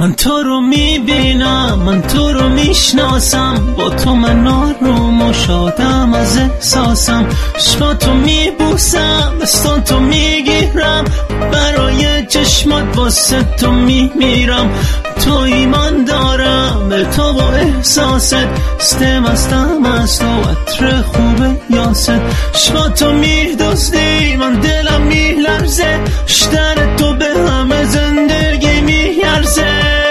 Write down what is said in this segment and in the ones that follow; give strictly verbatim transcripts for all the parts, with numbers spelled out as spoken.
من تو رو میبینم، من تو رو میشناسم، با تو من آروم و شادم از احساسم. چشما تو میبوسم، دستان تو میگیرم، برای چشمات واسه تو میمیرم. تو ایمان دارم به تو و احساست، استم استم از تو عطر خوبه یاست. چشما تو میدوستی من دلم میلرزه، شدن تو به همه زندگی میارزه.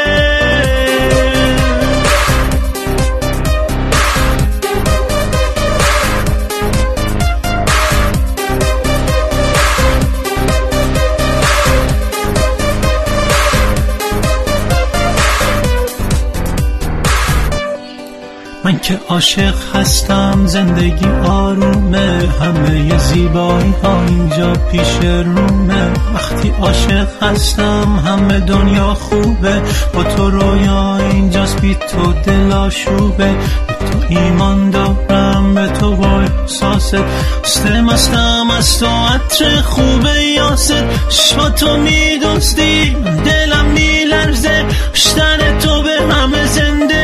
من که عاشق هستم، زندگی آرومه، همه زیبایی ها اینجا پیش رومه. وقتی عاشق هستم همه دنیا خوبه، با تو رویا اینجاست بی تو دل آشوبه. به تو ایمان دارم به تو و احساست، استم استم از تو عطر خوبه یاست. چشما تو میدوستی من دلم میلرزه، شدن تو به همه زنده